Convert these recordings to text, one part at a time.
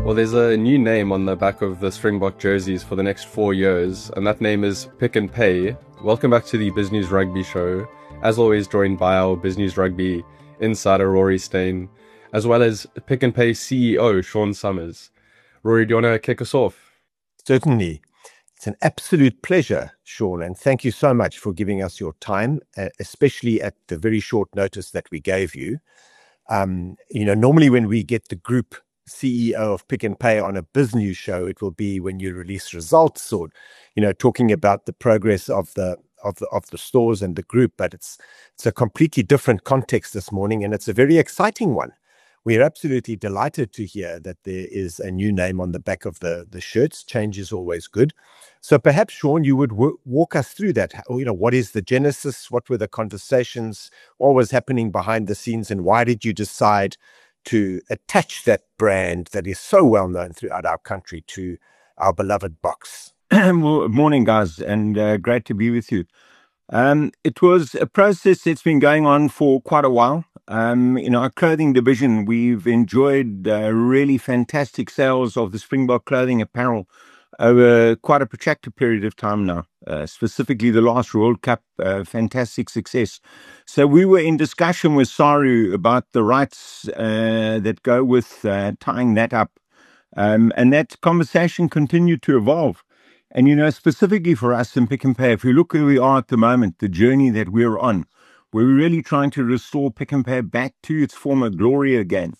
Well, there's a new name on the back of the Springbok jerseys for the next 4 years, and that name is Pick n Pay. Welcome back to the BizNews Rugby Show. As always, joined by our BizNews Rugby insider, Rory Stain, as well as Pick n Pay CEO, Sean Summers. Rory, do you want to kick us off? Certainly. It's an absolute pleasure, Sean, and thank you so much for giving us your time, especially at the very short notice that we gave you. Normally when we get the group CEO of Pick n Pay on a BizNews show, it will be when you release results or, talking about the progress of the stores and the group. But it's a completely different context this morning, and it's a very exciting one. We are absolutely delighted to hear that there is a new name on the back of the shirts. Change is always good. So perhaps, Sean, you would walk us through that. What is the genesis? What were the conversations? What was happening behind the scenes? And why did you decide to attach that brand that is so well known throughout our country to our beloved Boks? Well, morning, guys, and great to be with you. It was a process that's been going on for quite a while. In our clothing division, we've enjoyed really fantastic sales of the Springbok clothing apparel over quite a protracted period of time now, specifically the last World Cup, fantastic success. So we were in discussion with SARU about the rights that go with tying that up. And that conversation continued to evolve. And, specifically for us in Pick n Pay, if you look where we are at the moment, the journey that we're on, we're really trying to restore Pick n Pay back to its former glory again.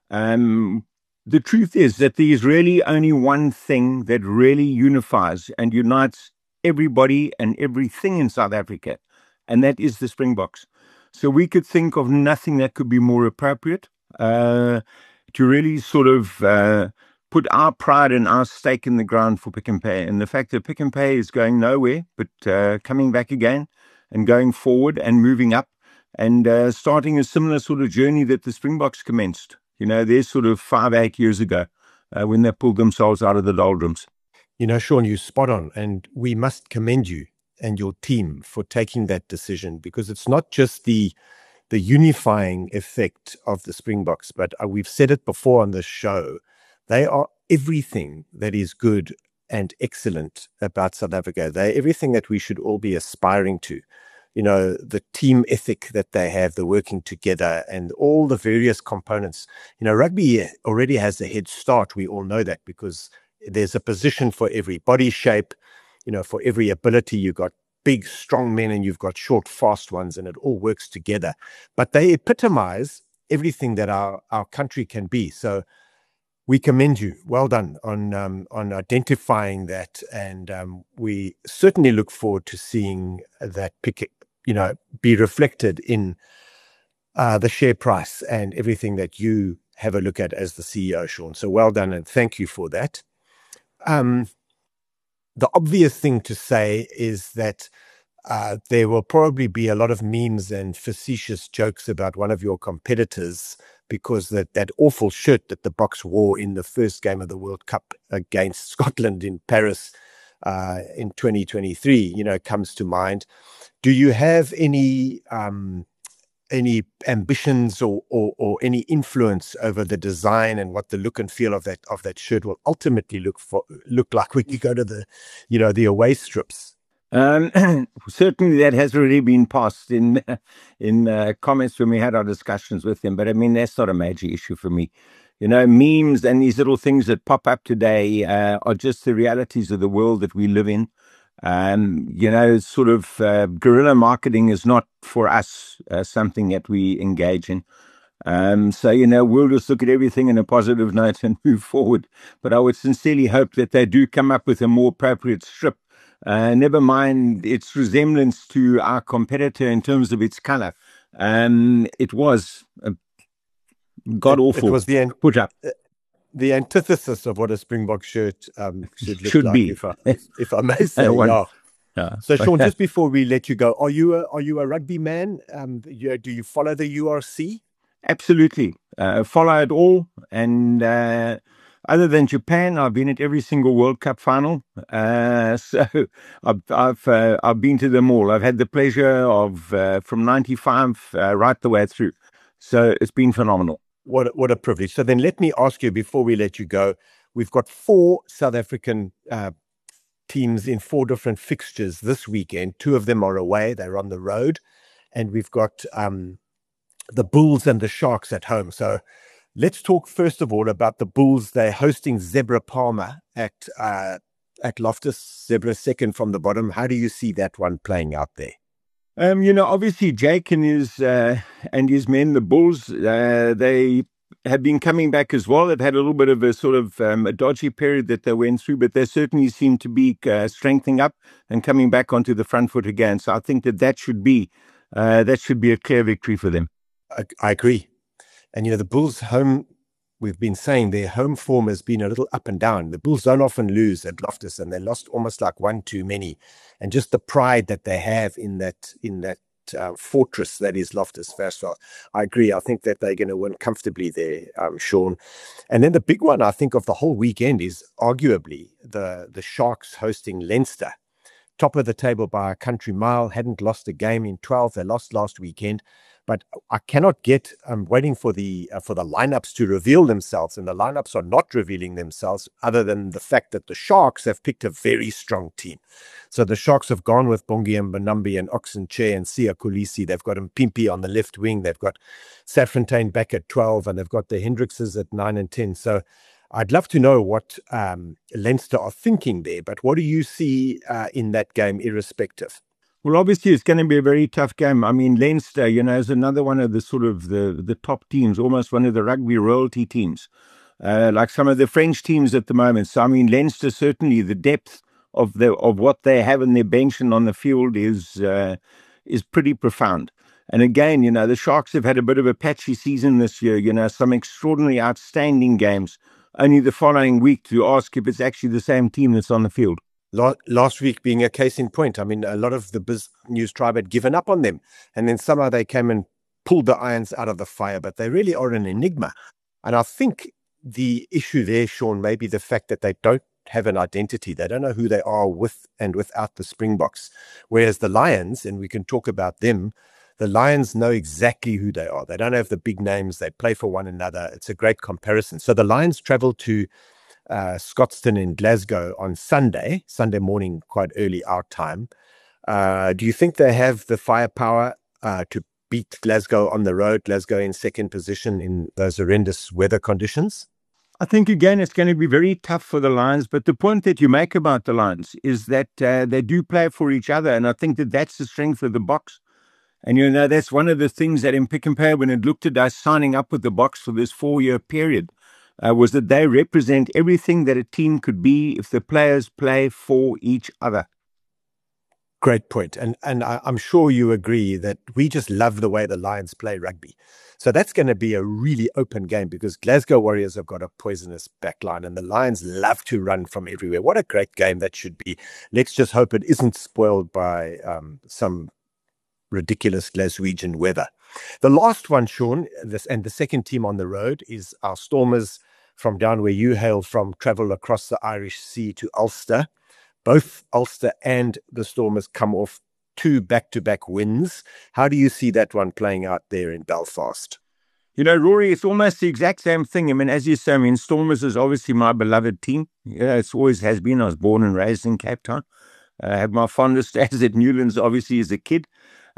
The truth is that there is really only one thing that really unifies and unites everybody and everything in South Africa, and that is the Springboks. So we could think of nothing that could be more appropriate to really sort of put our pride and our stake in the ground for Pick n Pay. And the fact that Pick n Pay is going nowhere, but coming back again and going forward and moving up and starting a similar sort of journey that the Springboks commenced. They're sort of 5-8 years ago when they pulled themselves out of the doldrums. Sean, you're spot on, and we must commend you and your team for taking that decision, because it's not just the unifying effect of the Springboks, but we've said it before on this show. They are everything that is good and excellent about South Africa. They're everything that we should all be aspiring to. The team ethic that they have, the working together, and all the various components. Rugby already has a head start. We all know that, because there's a position for every body shape, for every ability. You've got big, strong men and you've got short, fast ones, and it all works together. But they epitomize everything that our country can be. So we commend you. Well done on identifying that, and we certainly look forward to seeing that be reflected in the share price and everything that you have a look at as the CEO, Sean. So well done, and thank you for that. The obvious thing to say is that there will probably be a lot of memes and facetious jokes about one of your competitors, because that awful shirt that the Boks wore in the first game of the World Cup against Scotland in Paris in 2023, comes to mind. Do you have any ambitions or any influence over the design and what the look and feel of that shirt will ultimately look like when you go to the away strips? Certainly that has already been passed in comments when we had our discussions with them. But I mean, that's not a major issue for me. Memes and these little things that pop up today are just the realities of the world that we live in. Sort of guerrilla marketing is not for us something that we engage in. So, we'll just look at everything in a positive note and move forward. But I would sincerely hope that they do come up with a more appropriate strip. Never mind its resemblance to our competitor in terms of its color. It was god-awful. It was put up. The antithesis of what a Springbok shirt should like, be, if I may say. Yeah. So, Sean, just before we let you go, are you a rugby man? Do you follow the URC? Absolutely. Follow it all. And other than Japan, I've been at every single World Cup final. So I've been to them all. I've had the pleasure of from '95 right the way through. So it's been phenomenal. What a privilege. So then let me ask you, before we let you go, We've got 4 South African teams in 4 different fixtures this weekend. 2 of them are away. They're on the road. And we've got the Bulls and the Sharks at home. So let's talk first of all about the Bulls. They're hosting Zebra Palmer at Loftus. Zebra second from the bottom. How do you see that one playing out there? Obviously Jake and his men, the Bulls, they have been coming back as well. They've had a little bit of a sort of a dodgy period that they went through, but they certainly seem to be strengthening up and coming back onto the front foot again. So I think that should be a clear victory for them. I agree. And, the Bulls' home, we've been saying their home form has been a little up and down. The Bulls don't often lose at Loftus, and they lost almost like one too many. And just the pride that they have in that fortress that is Loftus Versfeld. I agree. I think that they're going to win comfortably there, Sean. And then the big one, I think, of the whole weekend is arguably the Sharks hosting Leinster. Top of the table by a country mile, hadn't lost a game in 12. They lost last weekend. But I cannot I'm waiting for the lineups to reveal themselves, and the lineups are not revealing themselves other than the fact that the Sharks have picked a very strong team. So the Sharks have gone with Bongi and Mbonambi and Oxenche and Siya Kolisi. They've got Mpimpi on the left wing. They've got Saffontein back at 12, and they've got the Hendrickses at 9 and 10. So I'd love to know what Leinster are thinking there. But what do you see in that game, irrespective? Well, obviously, it's going to be a very tough game. I mean, Leinster, is another one of the sort of the top teams, almost one of the rugby royalty teams, like some of the French teams at the moment. So, I mean, Leinster, certainly the depth of what they have in their bench and on the field is pretty profound. And again, the Sharks have had a bit of a patchy season this year, some extraordinary, outstanding games. Only the following week to ask if it's actually the same team that's on the field. Last week being a case in point. I mean, a lot of the Biz News tribe had given up on them, and then somehow they came and pulled the irons out of the fire, but they really are an enigma. And I think the issue there, Sean, may be the fact that they don't have an identity. They don't know who they are with and without the Springboks. Whereas the Lions, and we can talk about them, the Lions know exactly who they are. They don't have the big names. They play for one another. It's a great comparison. So the Lions travel to Scotstoun in Glasgow on Sunday morning, quite early our time. Do you think they have the firepower to beat Glasgow on the road, Glasgow in second position in those horrendous weather conditions? I think, again, it's going to be very tough for the Lions. But the point that you make about the Lions is that they do play for each other. And I think that's the strength of the Boks. And, that's one of the things that in Pick n Pay, when it looked at us signing up with the Boks for this 4-year period, was that they represent everything that a team could be if the players play for each other. Great point. And I'm sure you agree that we just love the way the Lions play rugby. So that's going to be a really open game because Glasgow Warriors have got a poisonous backline and the Lions love to run from everywhere. What a great game that should be. Let's just hope it isn't spoiled by some ridiculous Glaswegian weather. The last one, Sean, and the second team on the road is our Stormers from down where you hail from, travel across the Irish Sea to Ulster. Both Ulster and the Stormers come off 2 back-to-back wins. How do you see that one playing out there in Belfast? Rory, it's almost the exact same thing. I mean, as you say, Stormers is obviously my beloved team. It always has been. I was born and raised in Cape Town. I had my fondest days at Newlands, obviously, as a kid.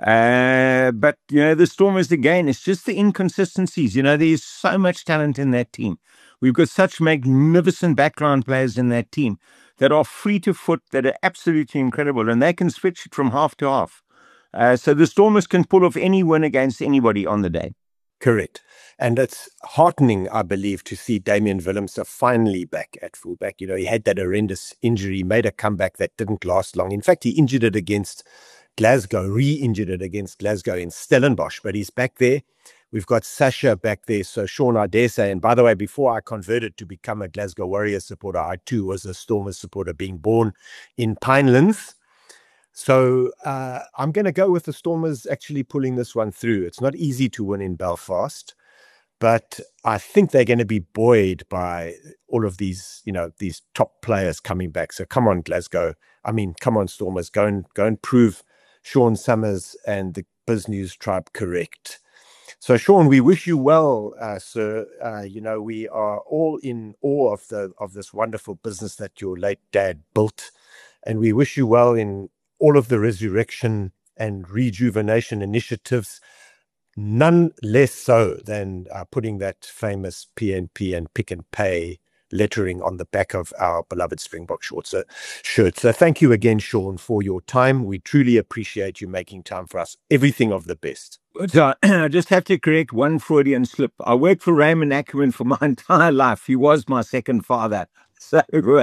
But, the Stormers, again, it's just the inconsistencies. There's so much talent in that team. We've got such magnificent background players in that team that are free to foot, that are absolutely incredible, and they can switch it from half to half. So the Stormers can pull off any win against anybody on the day. Correct. And it's heartening, I believe, to see Damian Willemse finally back at fullback. He had that horrendous injury, made a comeback that didn't last long. In fact, he injured it against Glasgow, re-injured it against Glasgow in Stellenbosch, but he's back there. We've got Sasha back there. So Sean, I dare say, and by the way, before I converted to become a Glasgow Warriors supporter, I too was a Stormers supporter, being born in Pinelands. So I'm going to go with the Stormers actually pulling this one through. It's not easy to win in Belfast, but I think they're going to be buoyed by all of these, these top players coming back. So come on, Glasgow. Come on, Stormers. Go and prove Sean Summers and the Biz News tribe correct. So, Sean, we wish you well, sir. We are all in awe of this wonderful business that your late dad built, and we wish you well in all of the resurrection and rejuvenation initiatives. None less so than putting that famous PNP and Pick and Pay lettering on the back of our beloved Springbok shirt. So thank you again, Sean, for your time. We truly appreciate you making time for us. Everything of the best. So I just have to correct one Freudian slip. I worked for Raymond Ackerman for my entire life. He was my second father. So,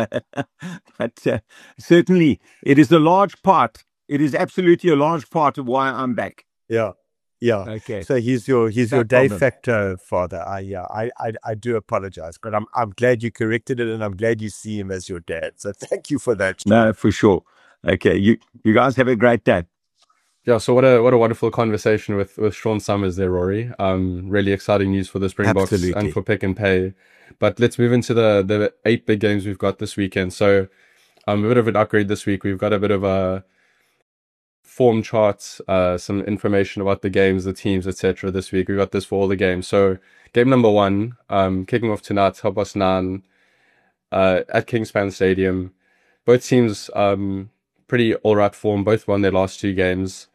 but certainly it is a large part. It is absolutely a large part of why I'm back. Yeah. Yeah. Okay. So he's your de facto father. I do apologize, but I'm glad you corrected it, and I'm glad you see him as your dad. So thank you for that. No, for sure. Okay. You guys have a great day. Yeah, so what a wonderful conversation with Sean Summers there, Rory. Really exciting news for the Springboks and for Pick and Pay. But let's move into the 8 big games we've got this weekend. So a bit of an upgrade this week. We've got a bit of a form chart, some information about the games, the teams, etc. this week. We've got this for all the games. So game number 1, kicking off tonight, Hobosnan at Kingspan Stadium. Both teams pretty all right form. Both won their last 2 games.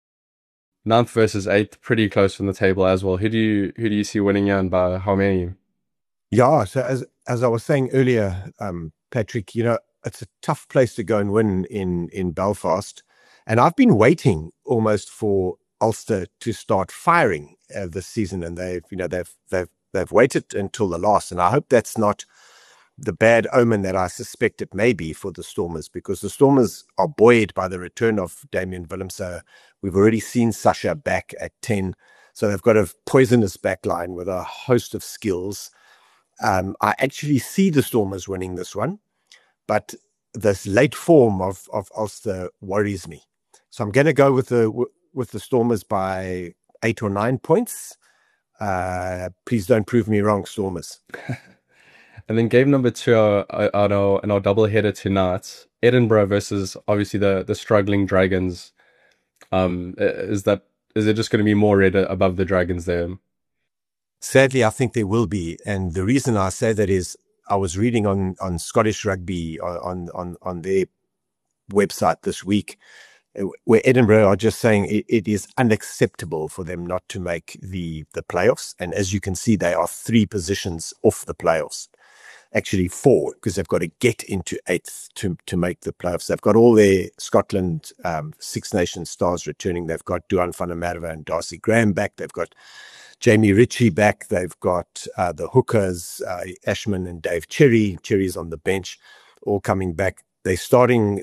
9th versus 8th, pretty close from the table as well. Who do you see winning here, and by how many? Yeah, so as I was saying earlier, Patrick, it's a tough place to go and win in Belfast, and I've been waiting almost for Ulster to start firing this season, and they've waited until the last, and I hope that's not the bad omen that I suspect it may be for the Stormers, because the Stormers are buoyed by the return of Damian Willemse. We've already seen Sasha back at 10. So they've got a poisonous backline with a host of skills. I actually see the Stormers winning this one, but this late form of Ulster worries me. So I'm going to go with the Stormers by 8 or 9 points. Please don't prove me wrong, Stormers. And then game number 2 on our double header tonight, Edinburgh versus obviously the struggling Dragons. Is there just going to be more red above the Dragons there? Sadly, I think there will be, and the reason I say that is I was reading on Scottish Rugby on their website this week, where Edinburgh are just saying it is unacceptable for them not to make the playoffs, and as you can see, they are 3 positions off the playoffs. Actually 4, because they've got to get into 8th to make the playoffs. They've got all their Scotland Six Nations stars returning. They've got Duan van der Merwe and Darcy Graham back. They've got Jamie Ritchie back. They've got the hookers, Ashman and Dave Cherry. Cherry's on the bench, all coming back. They're starting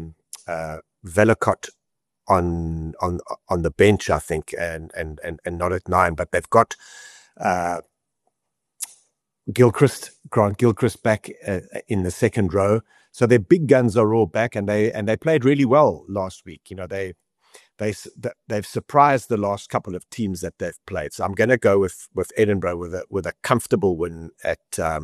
Velikot on the bench, I think, and not at 9. But they've got Grant Gilchrist back in the second row. So their big guns are all back, and they played really well last week. They've surprised the last couple of teams that they've played. So I'm going to go with Edinburgh with a comfortable win at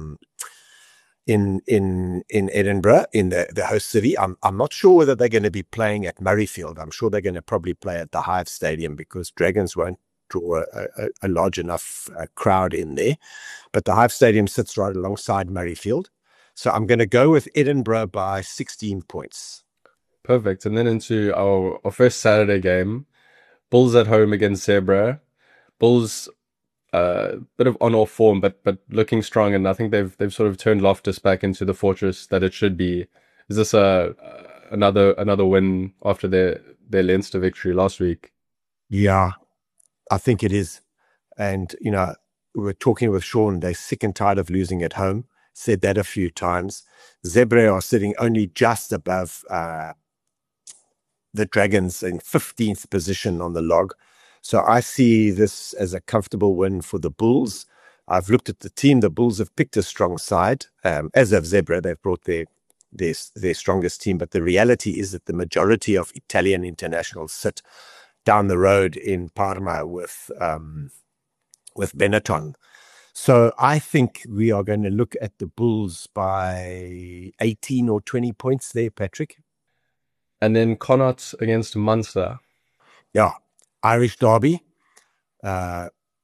in Edinburgh, in the host city. I'm not sure whether they're going to be playing at Murrayfield. I'm sure they're going to probably play at the Hive Stadium, because Dragons won't draw a large enough crowd in there. But the Hive Stadium sits right alongside Murrayfield. So I'm going to go with Edinburgh by 16 points. Perfect. And then into our first Saturday game, Bulls at home against Zebra. Bulls, bit of on-off form, but looking strong, and I think they've sort of turned Loftus back into the fortress that it should be. Is this another win after their Leinster victory last week? Yeah, I think it is. And, we were talking with Sean, they're sick and tired of losing at home. Said that a few times. Zebra are sitting only just above the Dragons in 15th position on the log. So I see this as a comfortable win for the Bulls. I've looked at the team. The Bulls have picked a strong side. As have Zebra, they've brought their strongest team. But the reality is that the majority of Italian internationals sit down the road in Parma with Benetton. So I think we are going to look at the Bulls by 18 or 20 points there, Patrick. And then Connacht against Munster. Yeah, Irish derby.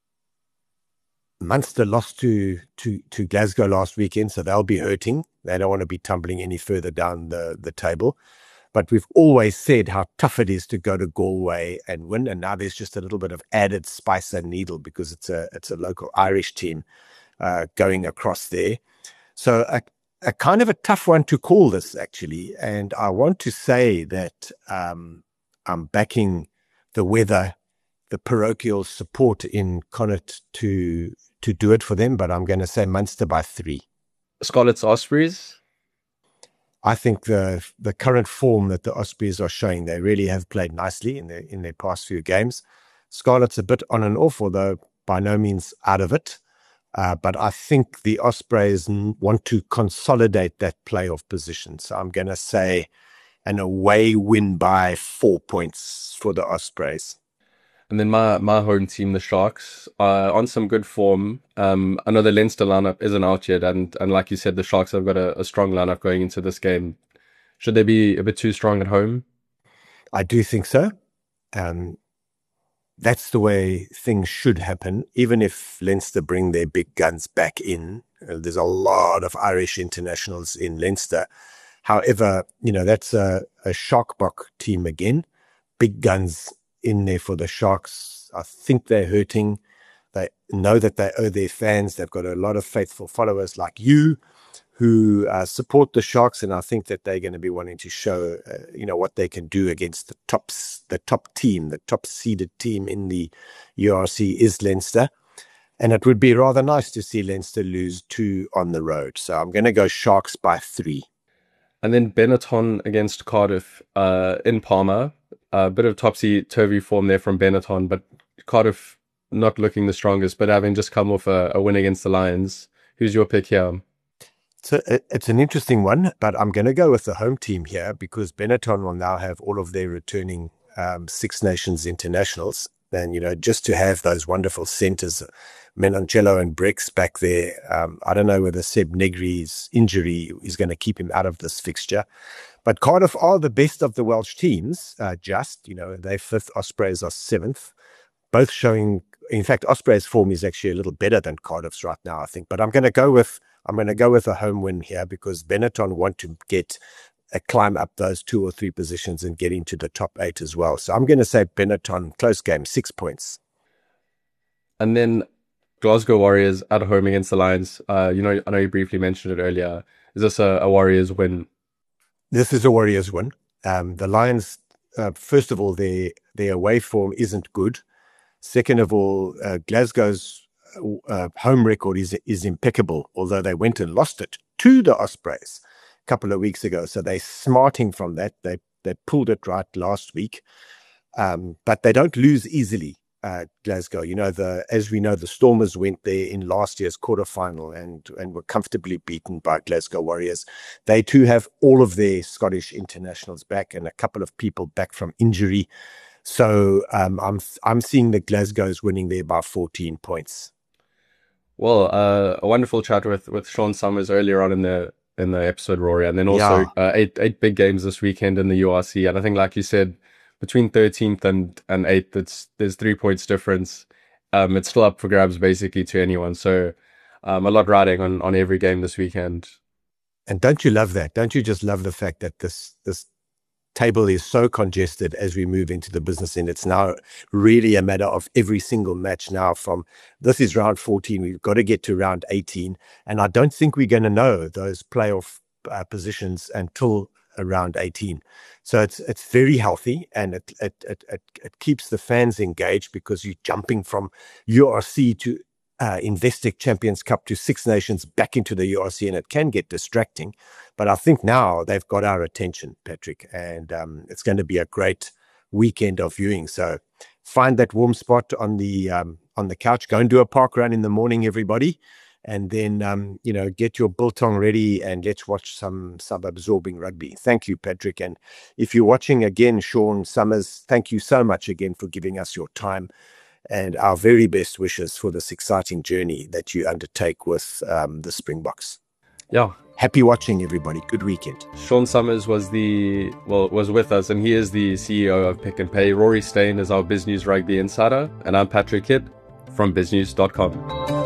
Munster lost to Glasgow last weekend, so they'll be hurting. They don't want to be tumbling any further down the table. But we've always said how tough it is to go to Galway and win, and now there's just a little bit of added spice and needle because it's a local Irish team going across there. So a kind of a tough one to call this, actually. And I want to say that I'm backing the weather, the parochial support in Connacht to do it for them, but I'm going to say Munster by 3. Scarlets Ospreys? I think the current form that the Ospreys are showing, they really have played nicely in their past few games. Scarlets a bit on and off, although by no means out of it. But I think the Ospreys want to consolidate that playoff position. So I'm going to say an away win by 4 points for the Ospreys. And then my home team, the Sharks, are on some good form. I know the Leinster lineup isn't out yet, and like you said, the Sharks have got a strong lineup going into this game. Should they be a bit too strong at home? I do think so. That's the way things should happen, even if Leinster bring their big guns back in. There's a lot of Irish internationals in Leinster. However, that's a Sharkbok team again. Big guns in there for the Sharks. I think they're hurting. They know that they owe their fans. They've got a lot of faithful followers like you who support the Sharks, and I think that they're going to be wanting to show, what they can do against the top team, the top seeded team in the URC is Leinster. And it would be rather nice to see Leinster lose 2 on the road. So I'm going to go Sharks by 3. And then Benetton against Cardiff in Palma. A bit of topsy-turvy form there from Benetton, but Cardiff not looking the strongest, but having just come off a win against the Lions. Who's your pick here? So it's an interesting one, but I'm going to go with the home team here because Benetton will now have all of their returning Six Nations internationals. And, just to have those wonderful centers, Menoncello and Brex back there. I don't know whether Seb Negri's injury is going to keep him out of this fixture. But Cardiff are the best of the Welsh teams, they're 5th, Ospreys are 7th. Both showing, in fact, Ospreys' form is actually a little better than Cardiff's right now, I think. But I'm going to go with a home win here because Benetton want to get a climb up those 2 or 3 positions and get into the top 8 as well. So I'm going to say Benetton, close game, 6 points. And then Glasgow Warriors at home against the Lions. I know you briefly mentioned it earlier. Is this a Warriors win? This is a Warriors win. The Lions, first of all, their away form isn't good. Second of all, Glasgow's home record is impeccable, although they went and lost it to the Ospreys a couple of weeks ago. So they're smarting from that. They pulled it right last week. But they don't lose easily. Glasgow, as we know, the Stormers went there in last year's quarterfinal and were comfortably beaten by Glasgow Warriors. They too have all of their Scottish internationals back and a couple of people back from injury. So I'm seeing the Glasgow's winning there by 14 points. Well, a wonderful chat with Sean Summers earlier on in the episode, Rory, and then also 8 big games this weekend in the URC. And I think, like you said, between 13th and 8th, there's 3 points difference. It's still up for grabs basically to anyone. So a lot riding on every game this weekend. And don't you love that? Don't you just love the fact that this table is so congested as we move into the business end? It's now really a matter of every single match now this is round 14. We've got to get to round 18. And I don't think we're going to know those playoff positions until around 18. So it's very healthy, and it keeps the fans engaged because you're jumping from URC to Investec Champions Cup to Six Nations back into the URC, and it can get distracting. But I think now they've got our attention, Patrick, and it's going to be a great weekend of viewing. So find that warm spot on the couch. Go and do a park run in the morning, everybody. And then, get your biltong ready and let's watch some sub-absorbing rugby. Thank you, Patrick. And if you're watching again, Sean Summers, thank you so much again for giving us your time and our very best wishes for this exciting journey that you undertake with the Springboks. Yeah. Happy watching, everybody. Good weekend. Sean Summers was with us, and he is the CEO of Pick n Pay. Rory Stain is our BizNews Rugby Insider, and I'm Patrick Kidd from biznews.com.